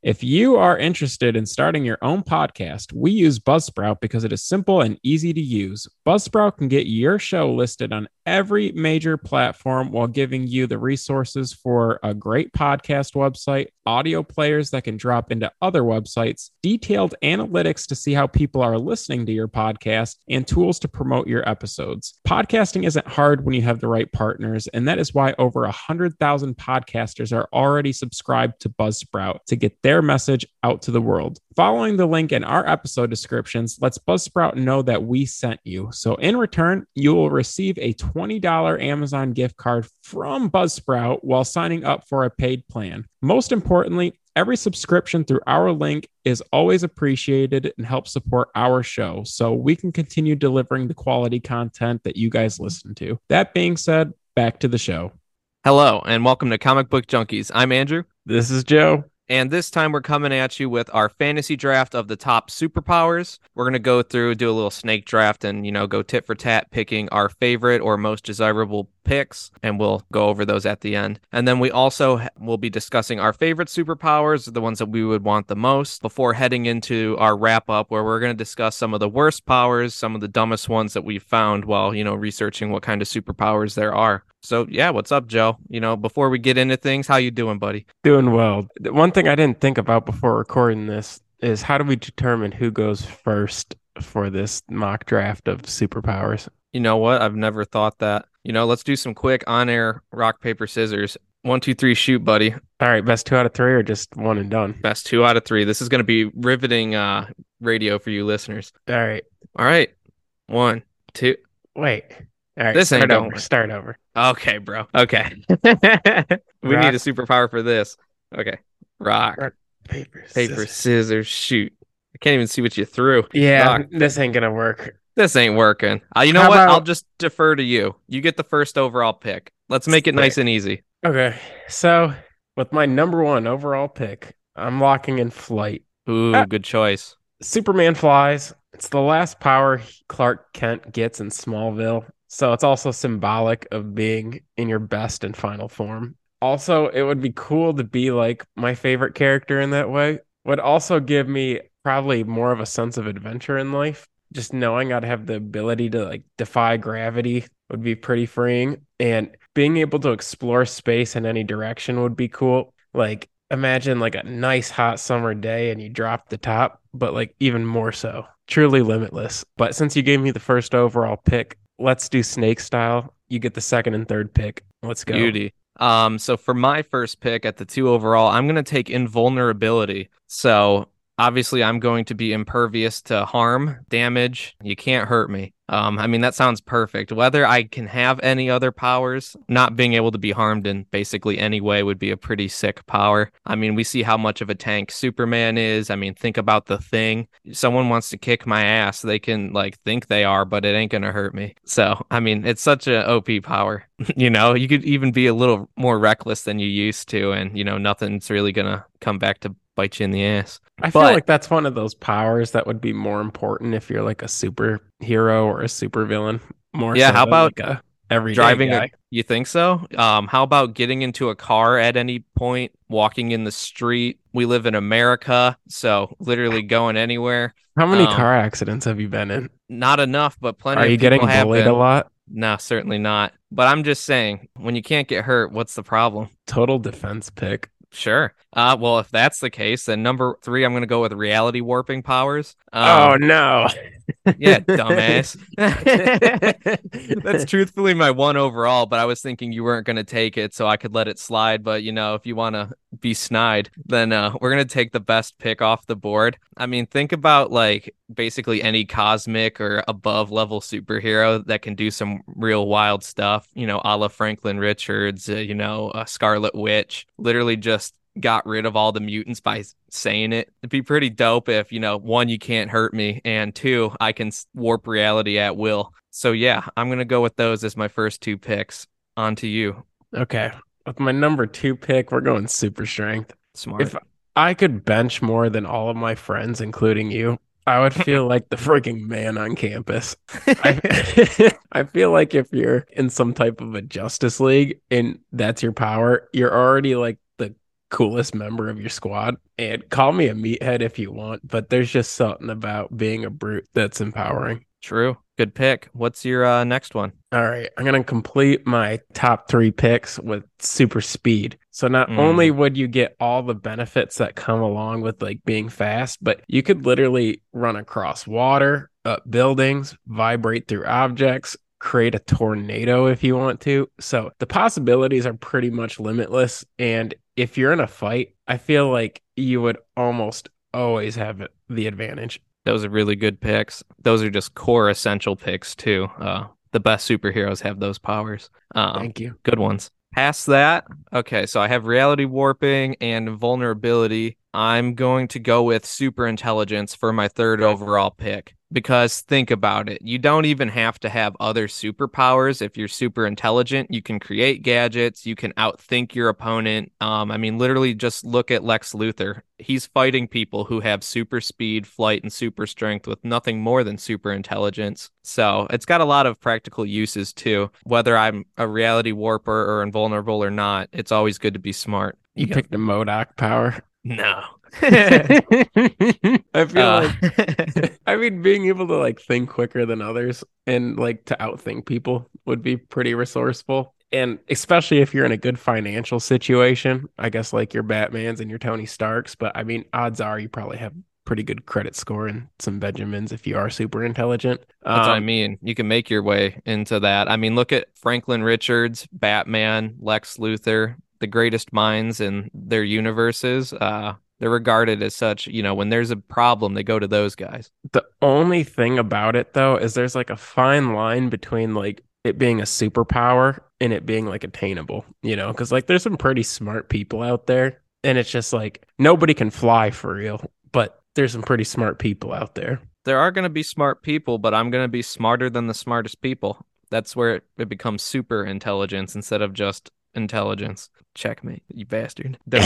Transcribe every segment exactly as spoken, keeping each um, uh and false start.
If you are interested in starting your own podcast, we use Buzzsprout because it is simple and easy to use. Buzzsprout can get your show listed on every major platform while giving you the resources for a great podcast website, audio players that can drop into other websites, detailed analytics to see how people are listening to your podcast, and tools to promote your episodes. Podcasting isn't hard when you have the right partners, and that is why over one hundred thousand podcasters are already subscribed to Buzzsprout to get their message out to the world. Following the link in our episode descriptions lets Buzzsprout know that we sent you. So in return, you will receive a twenty dollars Amazon gift card from Buzzsprout while signing up for a paid plan. Most importantly, every subscription through our link is always appreciated and helps support our show so we can continue delivering the quality content that you guys listen to. That being said, back to the show. Hello, and welcome to Comic Book Junkies. I'm Andrew. This is Joe. And this time we're coming at you with our fantasy draft of the top superpowers. We're going to go through, do a little snake draft and, you know, go tit for tat picking our favorite or most desirable picks, and we'll go over those at the end. And then we also will be discussing our favorite superpowers, the ones that we would want the most, before heading into our wrap up where we're going to discuss some of the worst powers, some of the dumbest ones that we've found while, you know, researching what kind of superpowers there are. So yeah, what's up, Joe? You know, before we get into things, how you doing, buddy? Doing well. One thing I didn't think about before recording this is how do we determine who goes first for this mock draft of superpowers? You know what? I've never thought that. You know, let's do some quick on-air rock, paper, scissors. One, two, three, shoot, buddy. All right, best two out of three or just one and done? Best two out of three. This is going to be riveting uh, radio for you listeners. All right. All right. One, two. Wait. All right, this start ain't over. going. Start over. Okay, bro. Okay. We Rock. need a superpower for this. Okay. Rock, Rock, paper, paper, scissors. scissors, shoot. I can't even see what you threw. Yeah, Rock. this ain't gonna work. This ain't working. Uh, you know How what? about- I'll just defer to you. You get the first overall pick. Let's make it nice and easy. Okay, so with my number one overall pick, I'm locking in flight. Ooh, Ah. good choice. Superman flies. It's the last power Clark Kent gets in Smallville. So it's also symbolic of being in your best and final form. Also, it would be cool to be like my favorite character in that way. Would also give me probably more of a sense of adventure in life. Just knowing I'd have the ability to like defy gravity would be pretty freeing. And being able to explore space in any direction would be cool. Like imagine like a nice hot summer day and you drop the top, but like even more so. Truly limitless. But since you gave me the first overall pick, let's do snake style. You get the second and third pick. Let's go. Beauty. Um, so for my first pick at the two overall, I'm going to take invulnerability. So obviously I'm going to be impervious to harm, damage. You can't hurt me. Um, I mean, that sounds perfect. Whether I can have any other powers, not being able to be harmed in basically any way would be a pretty sick power. I mean, we see how much of a tank Superman is. I mean, think about the Thing. Someone wants to kick my ass, they can like think they are, but it ain't going to hurt me. So, I mean, it's such a O P power. You know, you could even be a little more reckless than you used to, and, you know, nothing's really going to come back to bite you in the ass. I feel But- like that's one of those powers that would be more important if you're like a superhero or a supervillain. More Yeah, so how than, about like a everyday driving guy. a, you think so? Um, how about getting into a car at any point, walking in the street? We live in America, so literally going anywhere. How many um, car accidents have you been in? Not enough, but plenty Are of you people getting have bullied been. a lot? No, certainly not. But I'm just saying, when you can't get hurt, what's the problem? Total defense pick. Sure. Uh, well, if that's the case, then number three, I'm going to go with reality warping powers. Oh Um, no. yeah, dumbass. That's truthfully my one overall, but I was thinking you weren't going to take it, so I could let it slide. But, you know, if you want to be snide, then uh, we're going to take the best pick off the board. I mean, think about like basically any cosmic or above level superhero that can do some real wild stuff, you know, a la Franklin Richards, uh, you know, a Scarlet Witch, literally just got rid of all the mutants by saying it. It'd be pretty dope if, you know, one, you can't hurt me, and two, I can warp reality at will. So yeah, I'm going to go with those as my first two picks. On to you. Okay. With my number two pick, we're going super strength. Smart. If I could bench more than all of my friends, including you, I would feel like the freaking man on campus. I, I feel like if you're in some type of a Justice League and that's your power, you're already like the coolest member of your squad. And call me a meathead if you want, but there's just something about being a brute that's empowering. True. Good pick. What's your uh, next one? All right, I'm going to complete my top three picks with super speed. So not Mm. only would you get all the benefits that come along with like being fast, but you could literally run across water, up buildings, vibrate through objects, create a tornado if you want to. So the possibilities are pretty much limitless. And if you're in a fight, I feel like you would almost always have the advantage. Those are really good picks. Those are just core essential picks too. Uh, the best superheroes have those powers. Um, Thank you. Good ones. Past that, okay, so I have reality warping and vulnerability. I'm going to go with super intelligence for my third overall pick. Because think about it, you don't even have to have other superpowers. If you're super intelligent, you can create gadgets, you can outthink your opponent. Um, I mean, literally just look at Lex Luthor. He's fighting people who have super speed, flight, and super strength with nothing more than super intelligence. So it's got a lot of practical uses too. Whether I'm a reality warper or invulnerable or not, it's always good to be smart. You Yeah. picked the MODOK power. No. I feel Uh, like, I mean, being able to like think quicker than others and like to outthink people would be pretty resourceful. And especially if you're in a good financial situation, I guess like your Batmans and your Tony Starks. But I mean, odds are you probably have pretty good credit score and some Benjamins if you are super intelligent. That's what I Um, mean. You can make your way into that. I mean, look at Franklin Richards, Batman, Lex Luthor, the greatest minds in their universes. Uh, they're regarded as such. You know, when there's a problem, they go to those guys. The only thing about it though is there's like a fine line between like it being a superpower and it being like attainable, you know, because like there's some pretty smart people out there and it's just like nobody can fly for real, but there's some pretty smart people out there. There are going to be smart people, but I'm going to be smarter than the smartest people. That's where it, it becomes super intelligence instead of just intelligence. Checkmate, you bastard. Don't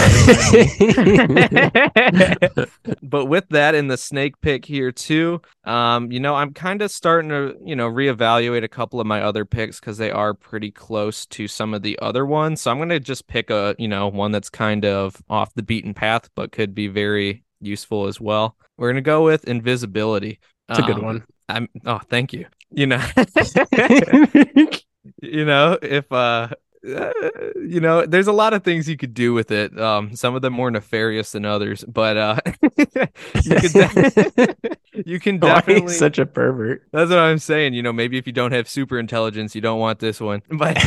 But with that in the snake pick here too, um, you know, I'm kind of starting to, you know, reevaluate a couple of my other picks because they are pretty close to some of the other ones. So I'm going to just pick a, you know, one that's kind of off the beaten path, but could be very useful as well. We're going to go with invisibility. It's a good Um, one. I'm, oh, thank you. You know, you know, if, uh, uh, you know, there's a lot of things you could do with it. Um, some of them more nefarious than others, but uh, you can de- you can Why are you definitely. such a pervert? That's what I'm saying. You know, maybe if you don't have super intelligence, you don't want this one. But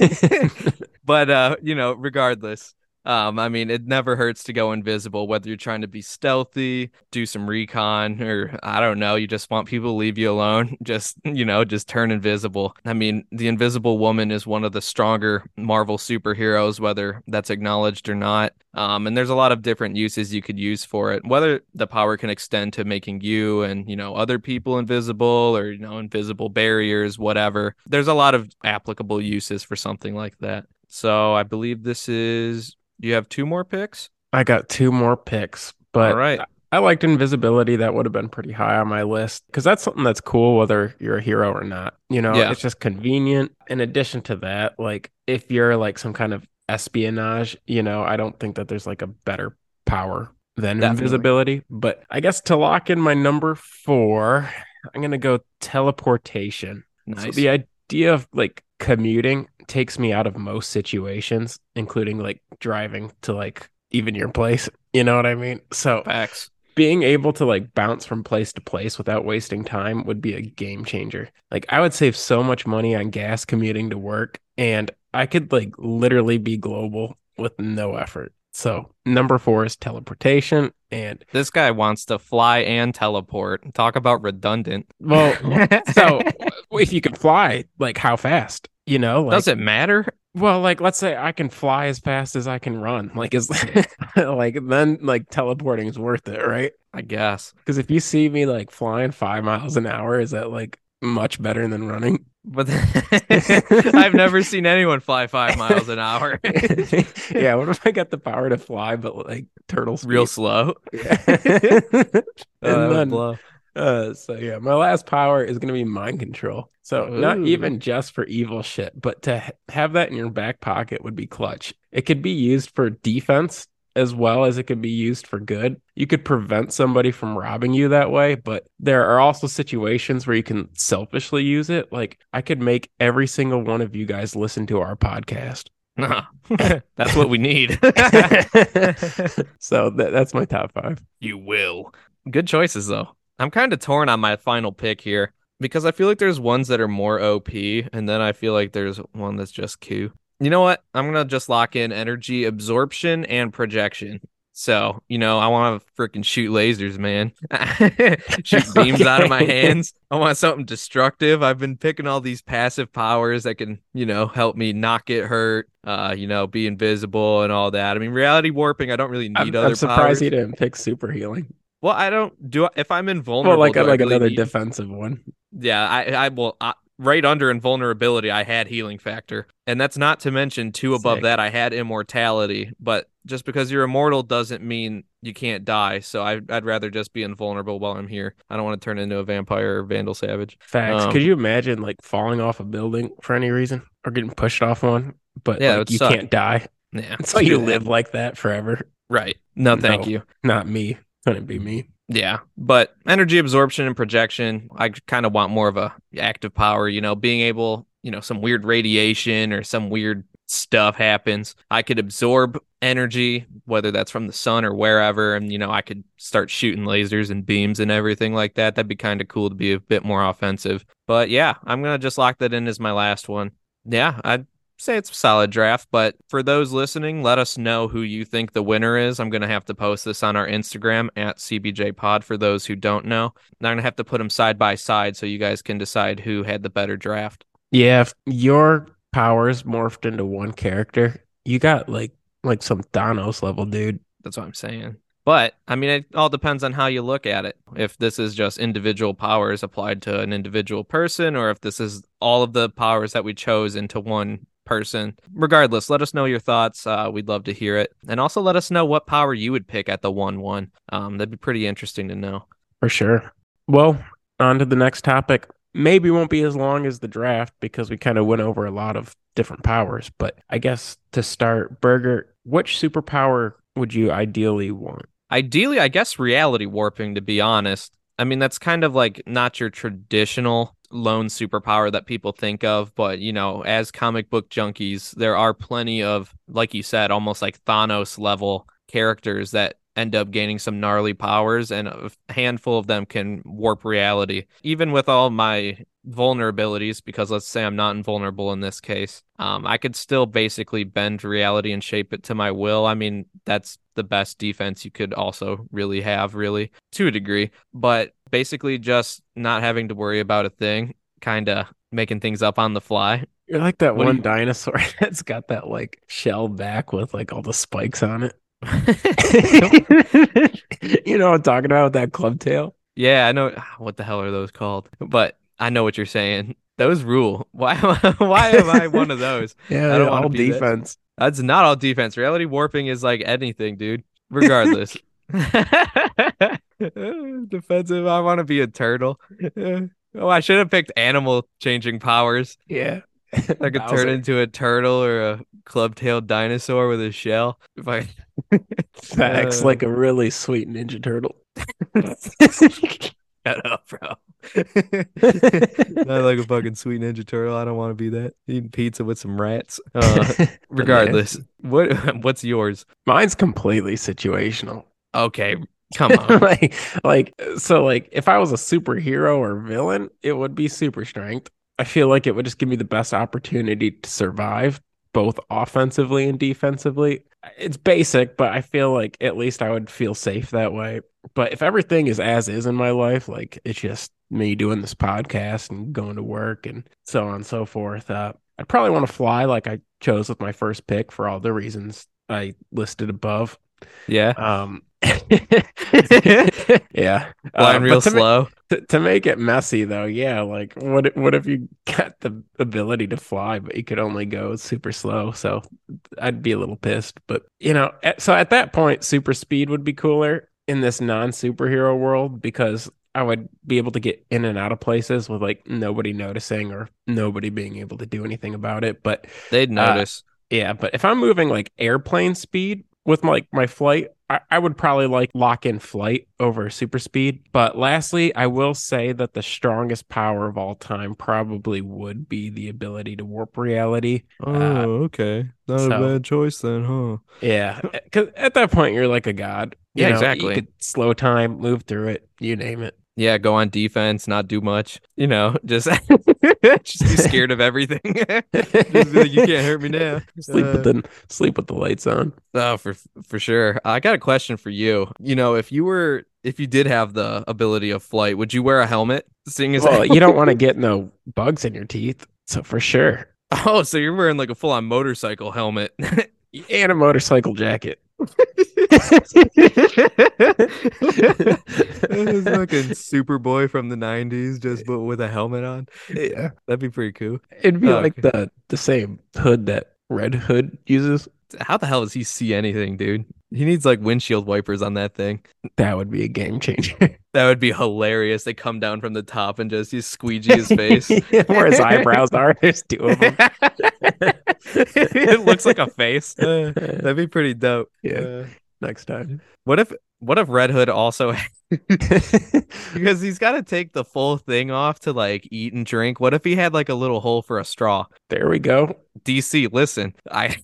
but uh, you know, regardless. Um, I mean, it never hurts to go invisible, whether you're trying to be stealthy, do some recon, or I don't know, you just want people to leave you alone. Just, you know, just turn invisible. I mean, the Invisible Woman is one of the stronger Marvel superheroes, whether that's acknowledged or not. Um, and there's a lot of different uses you could use for it, whether the power can extend to making you and, you know, other people invisible or, you know, invisible barriers, whatever. There's a lot of applicable uses for something like that. So I believe this is. Do you have two more picks? I got two more picks, but All right. I liked invisibility. That would have been pretty high on my list because that's something that's cool whether you're a hero or not. You know, Yeah. it's just convenient. In addition to that, like if you're like some kind of espionage, you know, I don't think that there's like a better power than Definitely. invisibility. But I guess to lock in my number four, I'm going to go teleportation. Nice. So the idea of like commuting takes me out of most situations, including like driving to like even your place. You know what I mean? So Facts. being able to like bounce from place to place without wasting time would be a game changer. Like I would save so much money on gas commuting to work, and I could like literally be global with no effort. So number four is teleportation. And This guy wants to fly and teleport. Talk about redundant. well, so if you can fly, like how fast? You know, like, Does it matter? well, like let's say I can fly as fast as I can run. Like is like then like teleporting is worth it, right? I guess. Because if you see me like flying five miles an hour, is that like much better than running? But I've never seen anyone fly five miles an hour. Yeah, what if I got the power to fly, but like turtle speed? Real slow. Yeah. Oh, that And would then, blow. uh, so yeah, my last power is gonna be mind control. So not Ooh. even just for evil shit, but to ha- have that in your back pocket would be clutch. It could be used for defense as well as it could be used for good. You could prevent somebody from robbing you that way, but there are also situations where you can selfishly use it. Like I could make every single one of you guys listen to our podcast. That's what we need. So that, that's my top five. You will. Good choices, though. I'm kind of torn on my final pick here because I feel like there's ones that are more O P, and then I feel like there's one that's just Q. You know what? I'm going to just lock in energy absorption and projection. So, you know, I want to freaking shoot lasers, man. Shoot beams okay. out of my hands. I want something destructive. I've been picking all these passive powers that can, you know, help me not get hurt, uh, you know, be invisible and all that. I mean, reality warping, I don't really need I'm, other I'm surprised powers. you didn't pick super healing. Well, I don't do if I'm invulnerable. Well, like, like really another need... defensive one. Yeah, I, I will. I, right under invulnerability, I had healing factor. And that's not to mention, two above Sick. that, I had immortality. But just because you're immortal doesn't mean you can't die. So I, I'd rather just be invulnerable while I'm here. I don't want to turn into a vampire or Vandal Savage. Facts. Um, Could you imagine like falling off a building for any reason or getting pushed off one, but yeah, like, you suck. can't die? Yeah. So you live like that forever. Right. No, thank no, you. Not me. Couldn't be me. Yeah, but energy absorption and projection, I kind of want more of a active power, you know, being able, you know, some weird radiation or some weird stuff happens. I could absorb energy, whether that's from the sun or wherever, and, you know, I could start shooting lasers and beams and everything like that. That'd be kind of cool to be a bit more offensive. But yeah, I'm going to just lock that in as my last one. Yeah, I'd say it's a solid draft, but for those listening, let us know who you think the winner is. I'm going to have to post this on our Instagram at C B J Pod for those who don't know. I'm going to have to put them side by side so you guys can decide who had the better draft. Yeah, if your powers morphed into one character, you got like like some Thanos level dude. That's what I'm saying. But, I mean, it all depends on how you look at it. If this is just individual powers applied to an individual person, or if this is all of the powers that we chose into one person. Regardless, let us know your thoughts. Uh, we'd love to hear it. And also let us know what power you would pick at the one one. Um, that'd be pretty interesting to know. For sure. Well, on to the next topic. Maybe won't be as long as the draft because we kind of went over a lot of different powers. But I guess to start, Burger, which superpower would you ideally want? Ideally, I guess reality warping, to be honest. I mean, that's kind of like not your traditional lone superpower that people think of, but, you know, as comic book junkies, there are plenty of, like you said, almost like Thanos level characters that end up gaining some gnarly powers, and a handful of them can warp reality. Even with all my vulnerabilities, because let's say I'm not invulnerable in this case, um, I could still basically bend reality and shape it to my will. I mean, that's the best defense you could also really have, really, to a degree. But basically just not having to worry about a thing, kind of making things up on the fly. You're like that What one you... dinosaur that's got that like shell back with like all the spikes on it. You know what I'm talking about with that club tail? Yeah, I know. What the hell are those called? But I know what you're saying. Those rule. Why why am I one of those? Yeah, I don't all want to be defense. That. That's not all defense. Reality warping is like anything, dude. Regardless. Defensive. I want to be a turtle. Oh, I should have picked animal changing powers. Yeah. I could turn into a turtle or a club-tailed dinosaur with a shell. If I Facts, uh... like a really sweet Ninja Turtle. Shut up, bro. Not like a fucking sweet Ninja Turtle. I don't want to be that. Eating pizza with some rats. Uh, regardless, what what's yours? Mine's completely situational. Okay, come on. like, like, so, like, if I was a superhero or villain, it would be super strength. I feel like it would just give me the best opportunity to survive, both offensively and defensively. It's basic, but I feel like at least I would feel safe that way. But if everything is as is in my life, like it's just me doing this podcast and going to work and so on and so forth, uh, I'd probably want to fly like I chose with my first pick for all the reasons I listed above. Yeah. Um, yeah. Flying uh, real to slow. Ma- to, to make it messy though, yeah, like what what if you got the ability to fly, but you could only go super slow? So I'd be a little pissed. But you know, at, so at that point, super speed would be cooler in this non-superhero world because I would be able to get in and out of places with like nobody noticing or nobody being able to do anything about it. But they'd notice. Uh, yeah, but if I'm moving like airplane speed, with like my flight, I, I would probably like lock in flight over super speed. But lastly, I will say that the strongest power of all time probably would be the ability to warp reality. Oh, Uh, okay. Not a so- bad choice then, huh? yeah, because at that point you're like a god. You Yeah, know, exactly. You could slow time, move through it, you name it. Yeah, go on defense, not do much. You know, just just be scared of everything. Just be like, you can't hurt me now. Sleep Uh, with the sleep with the lights on. Oh, for for sure. I got a question for you. You know, if you were if you did have the ability of flight, would you wear a helmet? Seeing as Well, you don't want to get no bugs in your teeth, so for sure. Oh, so you're wearing like a full-on motorcycle helmet. And a motorcycle jacket. This fucking Superboy from the nineties, just but with a helmet on. Yeah. That'd be pretty cool. It'd be Oh, like okay. the the same hood that Red Hood uses. How the hell does he see anything, dude? He needs like windshield wipers on that thing. That would be a game changer. That would be hilarious. They come down from the top and just you squeegee his face. Where his eyebrows are. There's two of them. It looks like a face. Uh, that'd be pretty dope. Yeah. Uh, Next time. what if what if Red Hood also because he's got to take the full thing off to like eat and drink. What if he had like a little hole for a straw? There we go. D C, listen, I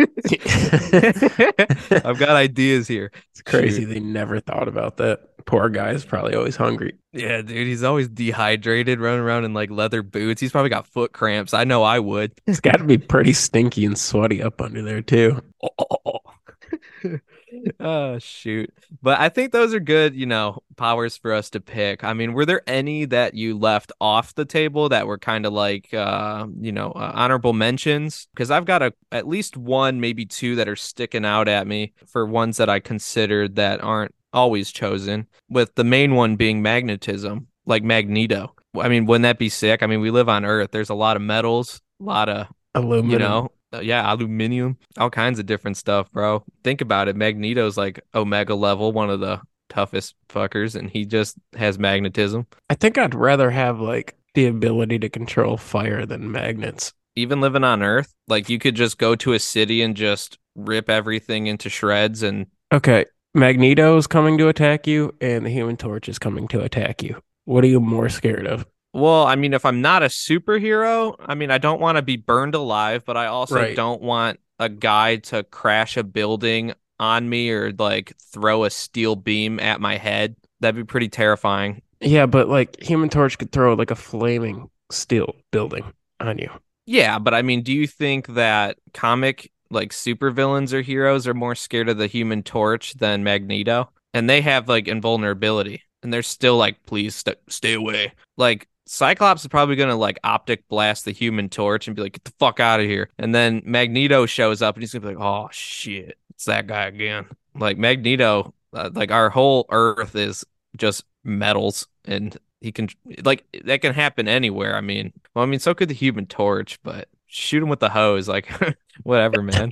I've got ideas here. It's crazy. Shoot. They never thought about that. Poor guy's probably always hungry. Yeah, dude, he's always dehydrated, running around in like leather boots. He's probably got foot cramps. I know I would. It's got to be pretty stinky and sweaty up under there too. Oh shoot. But I think those are good, you know, powers for us to pick. I mean, were there any that you left off the table that were kind of like uh, you know, uh, honorable mentions? Because I've got a at least one, maybe two that are sticking out at me for ones that I considered that aren't always chosen, with the main one being magnetism, like Magneto. I mean, wouldn't that be sick? I mean, we live on Earth. There's a lot of metals, a lot of, Aluminum. you know, uh, yeah, aluminum, all kinds of different stuff, bro. Think about it. Magneto's like Omega level, one of the toughest fuckers, and he just has magnetism. I think I'd rather have like the ability to control fire than magnets. Even living on Earth, like you could just go to a city and just rip everything into shreds. And Okay, Magneto's coming to attack you, and the Human Torch is coming to attack you. What are you more scared of? well, I mean, if I'm not a superhero, I mean, I don't want to be burned alive, but I also Right. don't want a guy to crash a building on me or like throw a steel beam at my head. That'd be pretty terrifying. Yeah, but like Human Torch could throw like a flaming steel building on you. Yeah, but I mean, do you think that comic like supervillains or heroes are more scared of the Human Torch than Magneto? And they have like invulnerability, and they're still like, please st- stay away. Like Cyclops is probably gonna like optic blast the Human Torch and be like, get the fuck out of here. And then Magneto shows up and he's gonna be like, oh shit, it's that guy again. Like Magneto, uh, like our whole Earth is just metals, and he can like that can happen anywhere. I mean, well, I mean, so could the Human Torch, but shoot him with the hose, like whatever, man.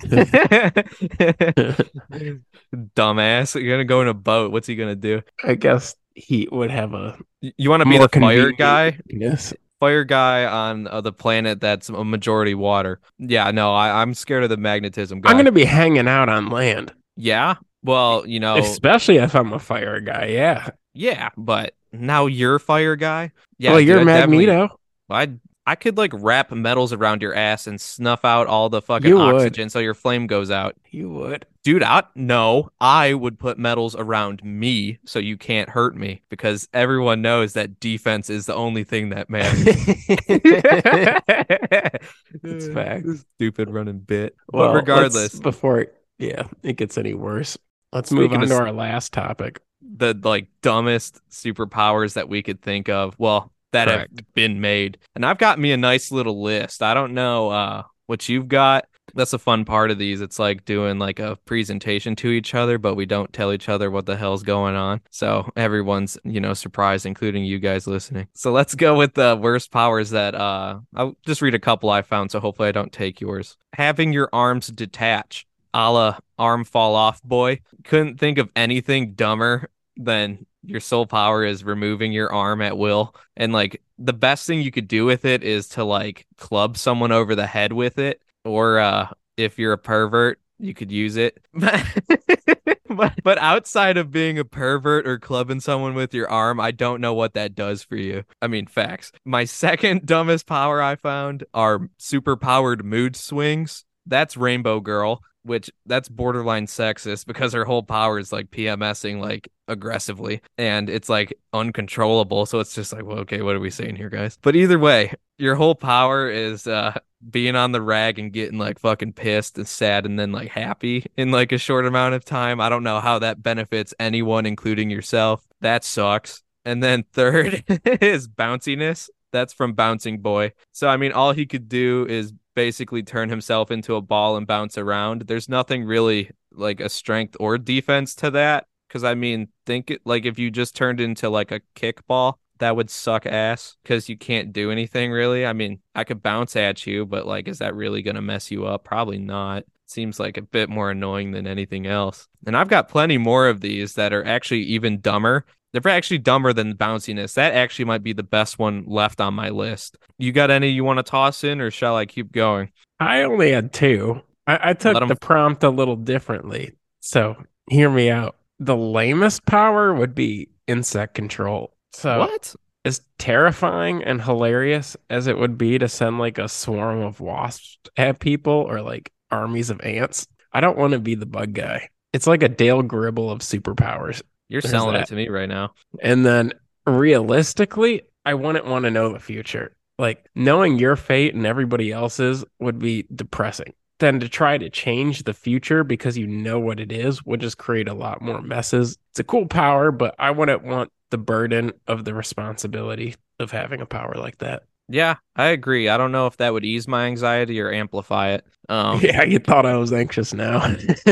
Dumbass, you're gonna go in a boat. What's he gonna do? I guess he would have a Y- You want to be more the fire convenient guy? weakness. Fire guy on uh, the planet that's a majority water. Yeah, no, I, I'm scared of the magnetism guy. I'm gonna be hanging out on land, Yeah, well, you know, especially if I'm a fire guy. Yeah. yeah, but now you're fire guy. Yeah, well, dude, you're I definitely- Magneto. I I could like wrap metals around your ass and snuff out all the fucking You would. oxygen so your flame goes out. You would. Dude, I no, I would put metals around me so you can't hurt me, because everyone knows that defense is the only thing that matters. It's facts. Stupid running bit. Well, but regardless, let's- before it, yeah, it gets any worse, let's Speaking move on of to s- our last topic. the like dumbest superpowers that we could think of, well, that Correct. have been made. And I've got me a nice little list. I don't know uh what you've got. That's a fun part of these. It's like doing like a presentation to each other, but we don't tell each other what the hell's going on. So everyone's, you know, surprised, including you guys listening. So let's go with the worst powers that uh I'll just read a couple I found, so hopefully I don't take yours. Having your arms detach, a la arm fall off boy. Couldn't think of anything dumber than your sole power is removing your arm at will. And like the best thing you could do with it is to like club someone over the head with it. Or uh, if you're a pervert, you could use it. But, but outside of being a pervert or clubbing someone with your arm, I don't know what that does for you. I mean, facts. My second dumbest power I found are super powered mood swings. That's Rainbow Girl, which that's borderline sexist because her whole power is like PMSing like aggressively and it's like uncontrollable. So it's just like, well, okay, what are we saying here, guys? But either way, your whole power is uh being on the rag and getting like fucking pissed and sad and then like happy in like a short amount of time. I don't know how that benefits anyone, including yourself. That sucks. And then third is bounciness. That's from Bouncing Boy. So I mean, all he could do is basically turn himself into a ball and bounce around. There's nothing really like a strength or defense to that. Because I mean, think it like if you just turned into like a kickball, that would suck ass because you can't do anything really. I mean, I could bounce at you, but like, is that really going to mess you up? Probably not. Seems like a bit more annoying than anything else. And I've got plenty more of these that are actually even dumber. They're actually dumber than bounciness. That actually might be the best one left on my list. You got any you want to toss in, or shall I keep going? I only had two. I, I took Let 'em- the prompt a little differently. So hear me out. The lamest power would be insect control. So What? as terrifying and hilarious as it would be to send like a swarm of wasps at people or like armies of ants, I don't want to be the bug guy. It's like a Dale Gribble of superpowers. You're There's selling that. it to me right now. And then realistically, I wouldn't want to know the future. Like knowing your fate and everybody else's would be depressing. Then to try to change the future because you know what it is would just create a lot more messes. It's a cool power, but I wouldn't want the burden of the responsibility of having a power like that. Yeah, I agree. I don't know if that would ease my anxiety or amplify it. Um, Yeah, you thought I was anxious now.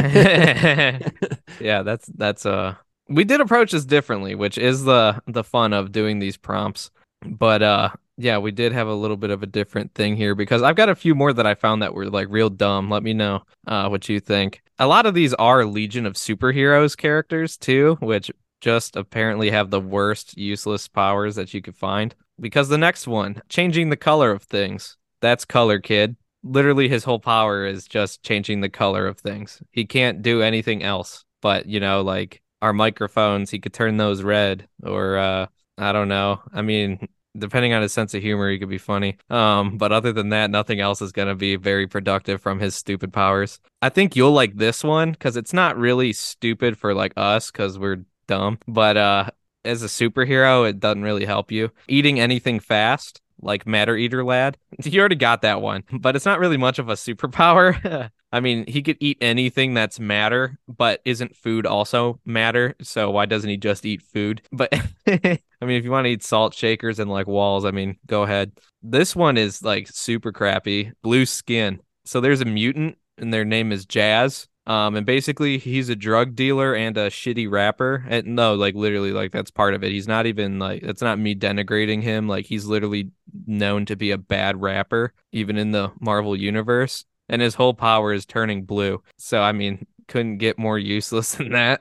yeah, that's that's uh we did approach this differently, which is the the fun of doing these prompts. But uh yeah, we did have a little bit of a different thing here because I've got a few more that I found that were like real dumb. Let me know uh what you think. A lot of these are Legion of Superheroes characters too, which just apparently have the worst useless powers that you could find. Because the next one, changing the color of things. That's Color Kid. Literally his whole power is just changing the color of things. He can't do anything else. But, you know, like our microphones, he could turn those red or uh I don't know. I mean, depending on his sense of humor, he could be funny. Um, but other than that, nothing else is going to be very productive from his stupid powers. I think you'll like this one because it's not really stupid for like us because we're dumb, but uh as a superhero it doesn't really help you. Eating anything fast, like Matter Eater Lad. You already got that one, but it's not really much of a superpower. I mean, he could eat anything that's matter, but isn't food also matter? So why doesn't he just eat food? But I mean, if you want to eat salt shakers and like walls, I mean, go ahead. This one is like super crappy. Blue skin. So there's a mutant and their name is Jazz. Um, and basically he's a drug dealer and a shitty rapper. And no, like literally, like that's part of it. He's not even like, that's not me denigrating him. Like he's literally known to be a bad rapper, even in the Marvel universe. And his whole power is turning blue. So, I mean, couldn't get more useless than that.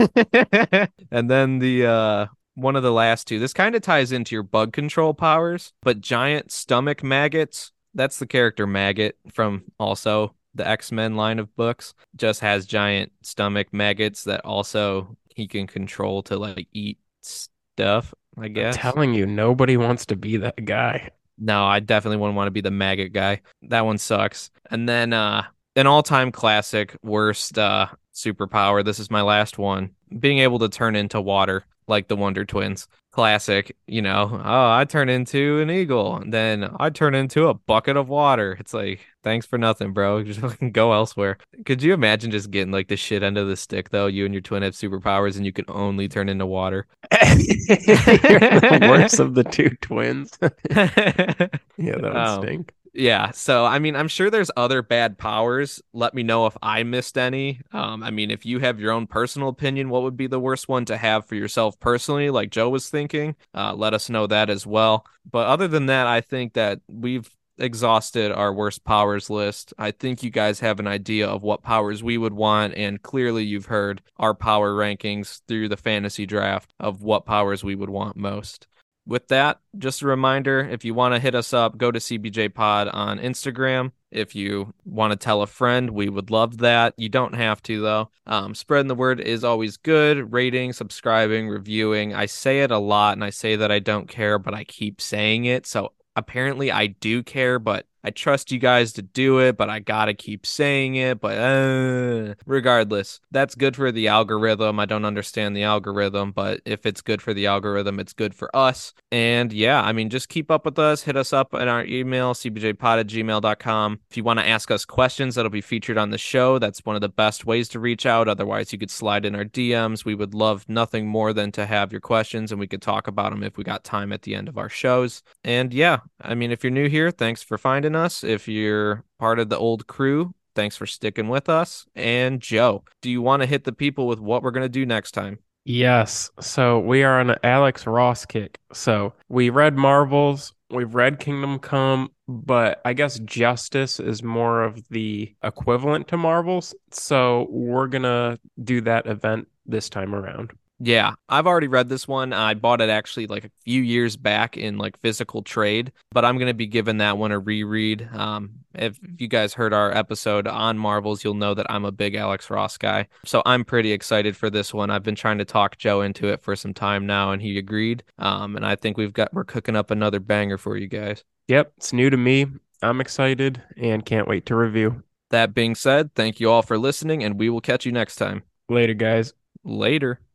Uh, and then the, uh, one of the last two, this kind of ties into your bug control powers, but giant stomach maggots. That's the character Maggot from also the X-Men line of books, just has giant stomach maggots that also he can control to like eat stuff, I guess. I'm telling you, nobody wants to be that guy. No, I definitely wouldn't want to be the maggot guy. That one sucks. And then uh an all-time classic worst uh superpower. This is my last one. Being able to turn into water like the Wonder Twins. Classic, you know. Oh, I turn into an eagle. And then I turn into a bucket of water. It's like, thanks for nothing, bro. Just fucking go elsewhere. Could you imagine just getting like the shit end of the stick though? You and your twin have superpowers and you can only turn into water. You're the worst of the two twins. Yeah, that would Um, stink. Yeah, so I mean, I'm sure there's other bad powers. Let me know if I missed any. Um, I mean, if you have your own personal opinion, what would be the worst one to have for yourself personally, like Joe was thinking? Uh, let us know that as well. But other than that, I think that we've exhausted our worst powers list. I think you guys have an idea of what powers we would want, and clearly you've heard our power rankings through the fantasy draft of what powers we would want most. with that, just a reminder, if you want to hit us up, go to C B J Pod on Instagram. If you want to tell a friend, we would love that. You don't have to, though. Um, spreading the word is always good. Rating, subscribing, reviewing. I say it a lot, and I say that I don't care, but I keep saying it. So apparently I do care, but I trust you guys to do it, but I gotta keep saying it. But uh, regardless, that's good for the algorithm. I don't understand the algorithm, but if it's good for the algorithm, it's good for us. And yeah, I mean, just keep up with us. Hit us up in our email, c b j pod at gmail dot com. If you want to ask us questions that'll be featured on the show, that's one of the best ways to reach out. Otherwise, you could slide in our D Ms. We would love nothing more than to have your questions, and we could talk about them if we got time at the end of our shows. And yeah, I mean, if you're new here, thanks for finding us. If you're part of the old crew, thanks for sticking with us. And Joe, do you want to hit the people with what we're going to do next time? Yes. So we are on an Alex Ross kick. So we read Marvels, we've read Kingdom Come, but I guess Justice is more of the equivalent to Marvels. So we're going to do that event this time around. Yeah, I've already read this one. I bought it actually like a few years back in like physical trade, but I'm going to be giving that one a reread. Um, if you guys heard our episode on Marvels, you'll know that I'm a big Alex Ross guy. So I'm pretty excited for this one. I've been trying to talk Joe into it for some time now, and he agreed. Um, and I think we've got we're cooking up another banger for you guys. Yep, it's new to me. I'm excited and can't wait to review. That being said, thank you all for listening, and we will catch you next time. Later, guys. Later.